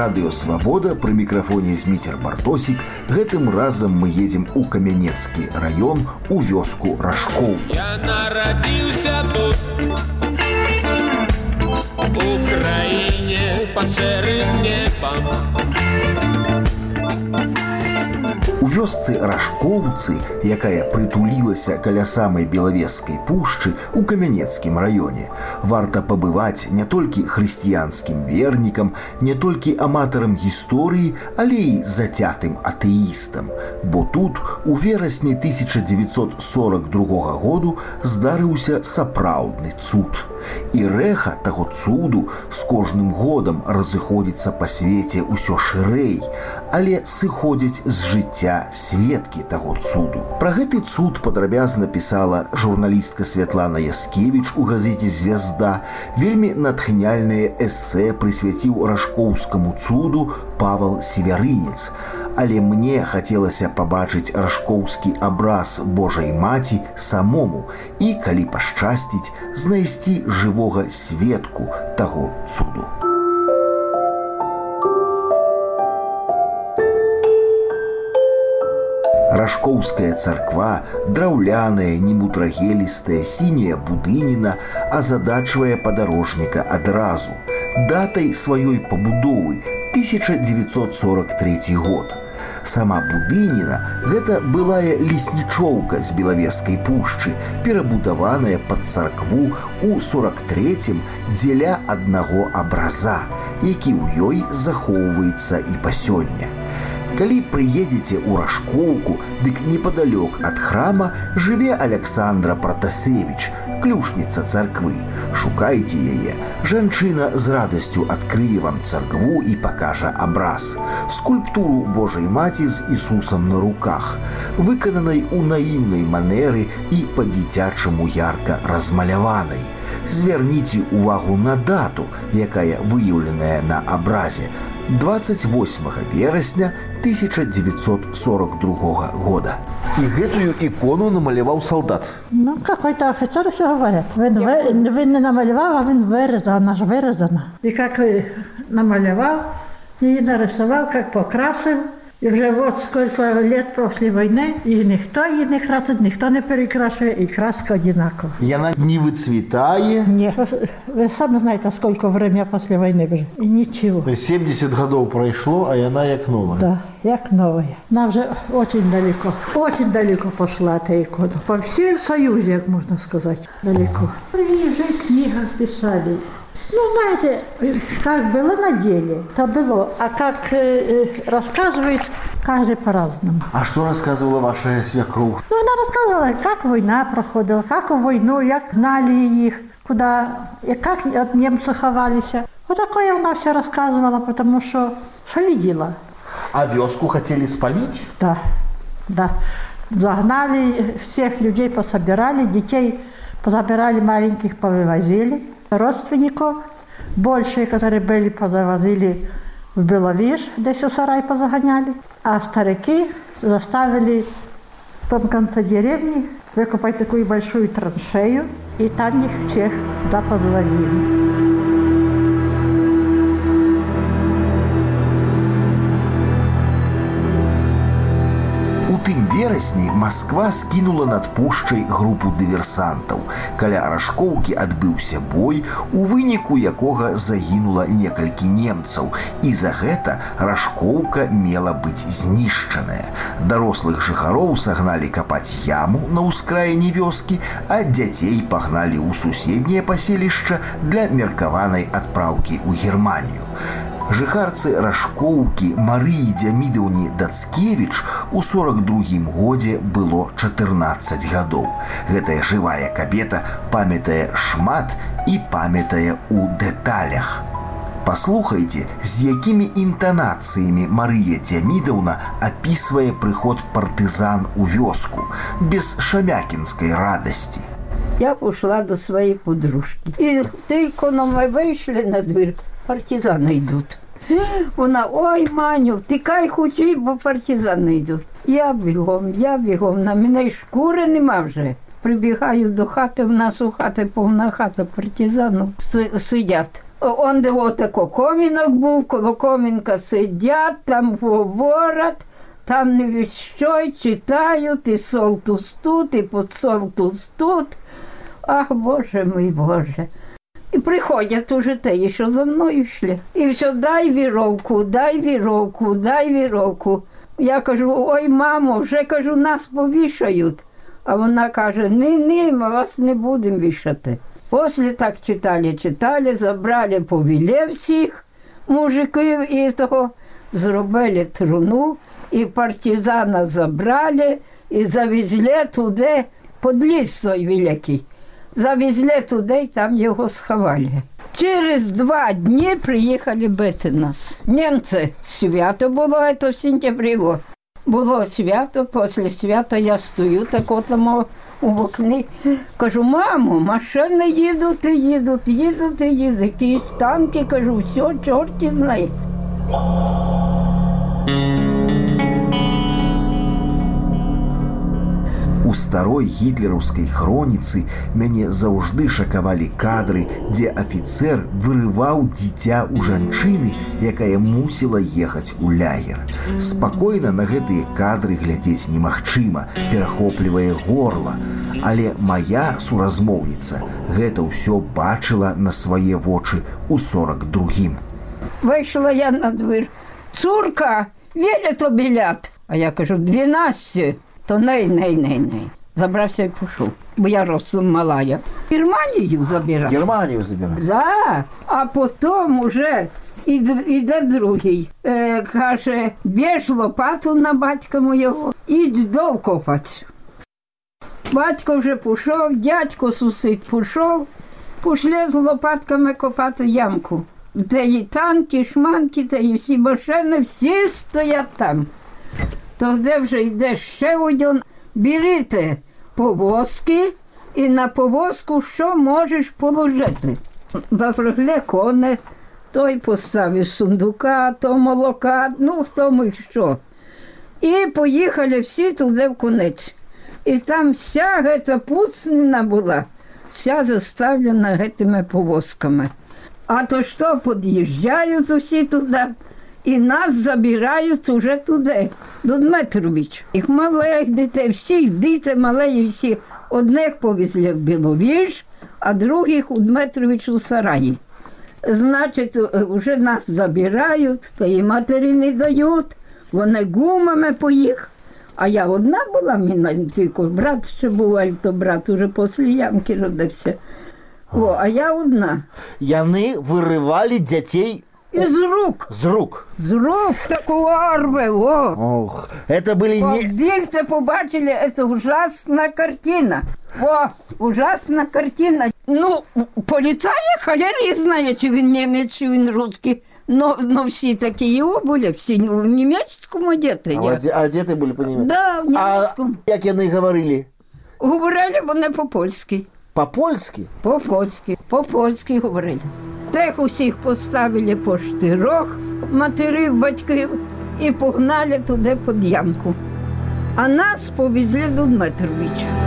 Радыё Свабода, пры мікрафоне Зміцер Бартосік. Гэтым разам мы едзем у Камянецкі раён, у вёску Рашкоў. Я нарадзіўся тут, у краіне пад шэрым небам. У вёсцы Рашкоўцы, якая прытулілася каля самай Белавежскай пушчы у Камянецкім раёне, варта пабываць не толькі хрысціянскім вернікам, не толькі аматарам гісторыі, але і зацятым атэістам. Бо тут у верасні 1942 году здарыўся сапраўдны цуд. І рэха таго цуду з кожным годам разыходзіцца па свеце ўсё шырэй, але сыходзяць з жыцця сведкі таго цуду. Пра гэты цуд падрабязна пісала журналістка Святлана Яскевіч у газеце «Звязда». Вельмі натхняльнае эсэ прысвяціў рашкоўскаму цуду Павел Северынец. Але мне хацелася пабачыць рашкоўскі абраз Божай Маці самому і, калі пашчасціць, знайсці жывога сведку таго цуду. Рашкоўская царква, драўляная, немудрагелістая, сіняя будыніна, азадачвае падарожніка адразу. Датай сваёй пабудовы 1943 год. Сама будыніна – гэта былая леснічоўка з Белавежскай пушчы, перабудаваная пад царкву ў 43-м дзеля аднаго абраза, які ў ёй захоўваецца і па сёння. Калі прыедзеце ў Рашкоўку, дык непадалёк ад храма жыве Аляксандра Пратасевіч, клюшніца царквы. Шукайце яе. Жанчына з радасцю адкрые вам царкву і пакажа абраз. Скульптуру Божай Маці з Ісусам на руках, выкананай у наіўнай манеры і па-дзіцячаму ярка размаляванай. Звярніце ўвагу на дату, якая выяўленая на абразе. 28 верасня 1942 года. И гэтую икону намалевал солдат. Ну, какой-то офицер все говорят. Він не намалевал, а він вирізав, она же вирізана. И как намалевал, и нарисовал, как покрасил. И уже вот сколько лет после войны, и никто її не красить, ніхто не перекрашує, і краска одинакова. И она не выцветает? Нет. Вы сами знаете, сколько времени после войны уже. И ничего. 70 годов прошло, а она як новая. Да, як новая. Она уже очень далеко пошла эта икона. По всем Союзе, как можно сказать, далеко. Уже в книгах писали. Ну, знаете, как было на деле, то было. А как рассказывает, каждый по-разному. А что рассказывала ваша свекровь? Ну, она рассказывала, как война проходила, как в войну, как гнали их, куда, и как от немцев ховались. Вот такое она все рассказывала, потому что видела. А вёску хотели спалить? Да, да. Загнали, всех людей пособирали, детей позабирали, маленьких повывозили. Родственников, большие, которые были, позавозили в Беловеж, здесь у сарай позагоняли, а старики заставили в том конце деревни выкопать такую большую траншею, и там их всех туда позавозили. У тым верасні Масква скінула над пушчай групу дыверсантаў. Каля Рашкоўкі адбыўся бой, у выніку якога загінула некалькі немцаў, і за гэта Рашкоўка мела быць знішчаная. Дарослых жыхароў сагналі капаць яму на ўскраіне вёскі, а дзяцей пагналі ў суседняе паселішча для меркаванай адпраўкі ў Германію. Жыхарцы Рашкоўкі Марыі Дзямідаўні Дацкевіч у 42-м годзе было 14 гадоў. Гэтая жывая кабета памятае шмат і памятае ў дэталях. Паслухайце, з якімі інтанацыямі Марыя Дзямідаўна апісвае прыход партызан у вёску, без шамякінскай радасці. Я ушла до своей подружки. И только мы вышли на дверь, партизаны идут. Вона, ой, Маню, тікай хучей, бо партизани йдуть. Я бігом, на мене й шкури нема вже. Прибігаю до хати, в нас у хати повна хата партизанів сидять. Он де отако комінок був, коло комінка сидять, там говорять, там не від що й читають, і солтус тут, і подсолтус тут. Ах, Боже мій, Боже. І приходять уже те, що за мною йшли. І все, дай віровку, дай віровку, дай віровку. Я кажу, ой, мамо, вже, кажу, нас повішають. А вона каже, ні, ми вас не будемо вішати. Після так читали, забрали по віле всіх мужиків і того, зробили труну, і партизана забрали, і завезли туди, під ліс той великий. Завезли туди, і там його сховали. Через 2 дні приїхали бити нас. Німці, свято було, це в сентябрі. Було свято, після свята я стою, так от у вікні. Кажу, мамо, машини їдуть, якісь танки, кажу, все, чорті знає. У старой гітлераўскай хроніцы мяне заўжды шакавалі кадры, дзе афіцэр вырываў дзіця ў жанчыны, якая мусіла ехаць у лагер. Спакойна на гэтыя кадры глядзець немагчыма, перахоплівае горла. Але моя суразмоўніца гэта ўсё бачыла на свае вочы ў 42-м. Вийшла я на двір. Цурка, віля то білят. А я кажу, 12. То ней. Забрався і пішов, бо я ростом малая. Германію забирав. Германію забирав? Да. А потім уже іде другий. Каже, біж лопату на батька моєго, ідь дол копати. Батько вже пішов, дядько сусід пішов, пішли з лопатками копати ямку. Де і танки, шманки, де і всі машини, всі стоять там. То де вже йде ще один, беріть повозки і на повозку що можеш положити. Запрягли кони, той поставив сундука, то молока, хто міг що. І поїхали всі туди в конець. І там вся ця пуцнина була, вся заставлена цими повозками. А то що, під'їжджають усі туди, і нас забирають уже туди, до Дмитровича. Їх малих дітей, всіх дітей малих, всі. Одних повезли в Біловіж, а других у Дмитрович у сараї. Значить, вже нас забирають, та і матері не дають, вони гумами поїхали. А я одна була, тільки брат ще був, а то брат уже після ямки родився. А я одна. Яны вырывали дзяцей Из рук. з рук. З рук таку арви, Ох, это были не... Більше побачили, это ужасна картина. Ужасна картина. Поліцаї холера знає, чи він німець, чи він русский. Но всі такі його були, всі в німецькому одеті. А одеты были по-немецки? Да, в німецькому. А як яны говорили? Говорили вони по-польськи. По-польски? По-польськи говорили. Тих усіх поставили по 4 матерів, батьків і погнали туди під ямку. А нас повезли до Дмитровича.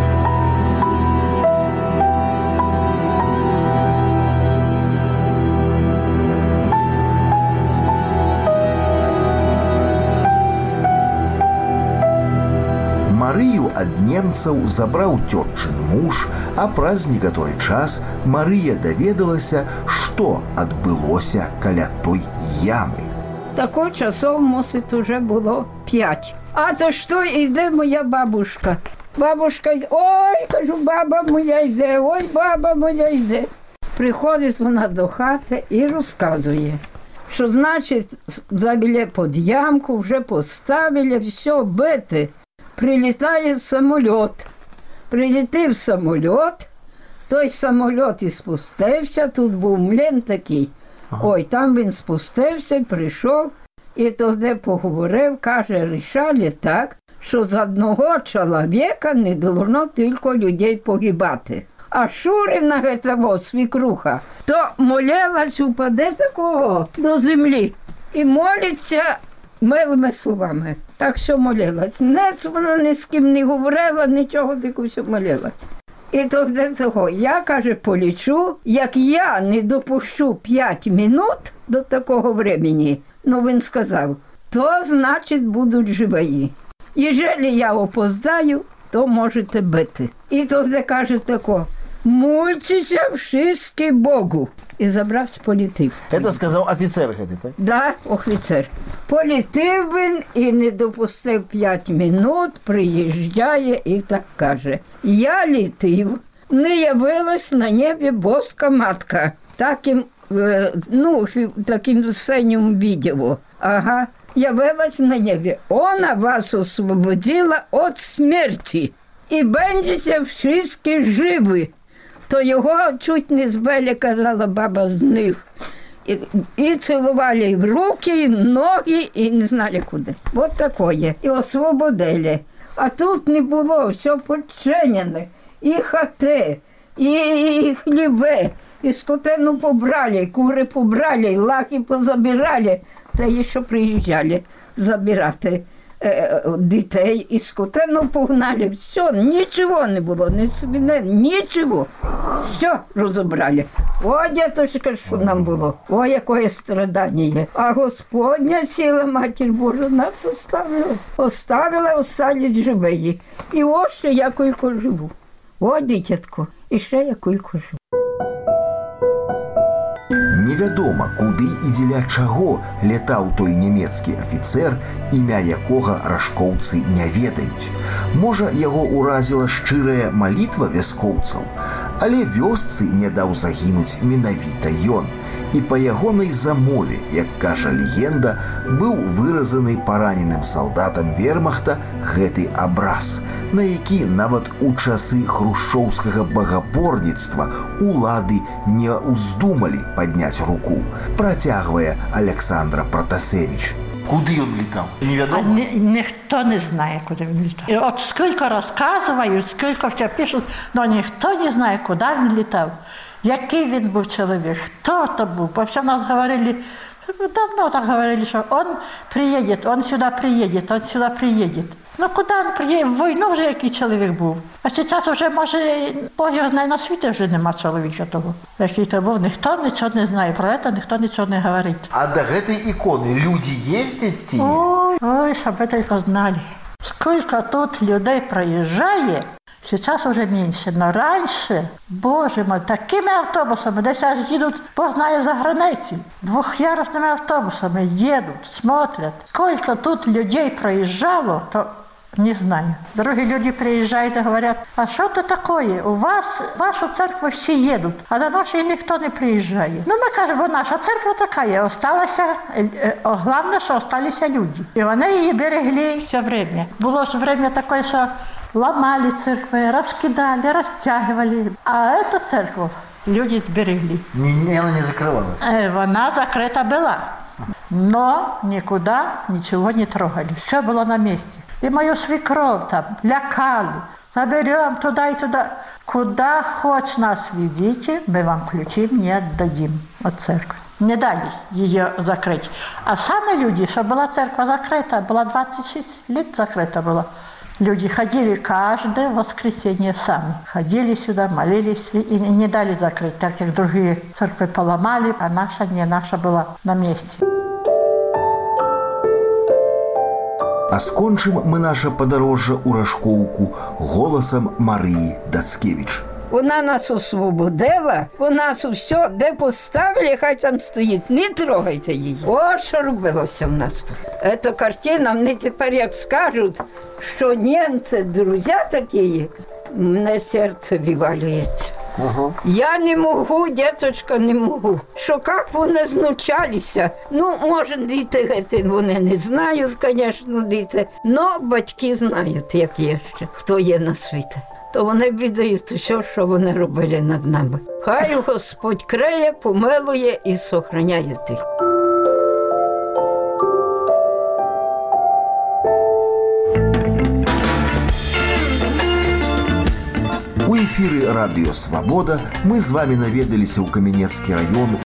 Марыю ад немцаў забраў цётчын муж, а праз некаторы час Марыя даведалася, што адбылося каля той ямы. Тако часов, мусить, уже було 5. А то що йде моя бабушка. Бабушка йде, ой, кажу, баба моя йде, ой, баба моя йде. Приходить вона до хати і розказує, що, значить, забили під ямку, вже поставили, все, бити. Прилітає самоліт. Прилетів самоліт, той самоліт і спустився, тут був млин такий. Ой, там він спустився, прийшов, і тоді поговорив, каже, рішали так, що з одного чоловіка не должно тільки людей погибати. А Шурина, этого свекруха, то молилась, упаде такого до землі і молиться милими словами. Так що молилась. Вона ні з ким не говорила, нічого, тільки все молилась. І тоді того, я, каже, полічу, як я не допущу 5 минут до такого времени, ну він сказав, то значить будуть живі. Єжели я опоздаю, то можете бити. І тоді каже тако, мультися всі Богу. І забрався політив. Это сказал офицер этот, так? Да, офіцер. Політив він і не допустив 5 минут, приїжджає і так каже. Я літив, не явилась на небі боска матка. Таким, таким синім відео. Ага, явилась на небі. Вона вас освободила від смерті. І бендіться всі живі. То його чуть не збили, казала баба з них. І цілували в руки, і ноги, і не знали куди. От такое. І освободили. А тут не було, все починене. І хати, і хліве, і скотину побрали, і кури побрали, і лаки позабирали. Та і що приїжджали забирати дітей, і скотину погнали. Все, нічого не було, ні свине, нічого. Все розібрали. О, діточка, що нам було. О, яке страдання. А Господня сила, Матір Божа, нас оставила. Оставила, остались живі. І ось ще я кілько живу. О, дитятко, і ще я кілько живу. Невядома, куды і дзеля чаго летаў той нямецкі афіцэр, імя якога рашкоўцы не ведаюць. Можа, яго ўразіла шчырая малітва вяскоўцаў, але вёсцы не даў загінуць менавіта ён. І па ягонай замове, як кажа легенда, быў выразаны параненым салдатам вермахта гэты абраз, на які нават у часы хрушчоўскага багапорніцтва улады не ўздумалі падняць руку, працягвае Александра Протасевич. Куды он летал? Неведомо. Ніхто не знає, куди він літав. І от скільки розказують, скільки все пишуть, але ніхто не знає, куди він літав. Який він був чоловік, хто то був. Бо все нас говорили, давно так говорили, що він приїде, він сюди приїде, він сюди приїде. Ну куди він приїде? В війну вже який чоловік був. А зараз вже, може, Бог його знає, на світі вже нема чоловіка того. Який то був, ніхто нічого не знає, про це ніхто нічого не говорить. А до этой иконы люди ездят с ней? Ой, щоб ви тільки знали. Скільки тут людей проїжджає, сейчас уже меньше, но раньше, боже мой, такими автобусами, десь аж їдуть, Бог знає, за границей, двохярусними автобусами їдуть, смотрят. Сколько тут людей проїжджало, то не знаю. Другі люди приїжджають і говорять, а що це таке? У вас, в вашу церкву всі їдуть, а до нашої ніхто не приїжджає. Ну, ми кажемо, наша церква така є, осталася, головне, що осталися люди. І вони її берегли все время. Було ж время таке, що ломали церкви, розкидали, розтягували. А эту церкву люди берегли. Она не закрывалась? Вона закрита була, но никуда ничего не трогали. Все было на месте. И мою свекровь там лякали. Заберем туда и туда. Куда хочешь нас ведите, мы вам ключи не отдадим от церкви. Не дали ее закрыть. А сами люди, что была церковь закрыта, была 26 лет закрыта была. Люди ходили каждое воскресенье сами. Ходили сюда, молились и не дали закрыть, так как другие церкви поломали, а наша не, наша была на месте. А скончым мы наше падарожжа ў Рашкоўку голасам Марыі Дацкевіч. Вона нас освободила, у нас все, де поставили, хай там стоїть, не трогайте її. О, що робилося в нас тут. Ця картина, мені тепер як скажуть, що німці, друзі такі, мене серце вивалюється. Ага. Я не можу, діточка, не можу. Що як вони знущалися. Ну, може, діти, вони не знають, звісно, діти, але батьки знають, як є ще, хто є на світі. То вони віддають все, що вони робили над нами. Хай Господь криє, помилує і сохраняє тих. У эфіры радыё Свабода мы з вами наведаліся ў Камянецкі раён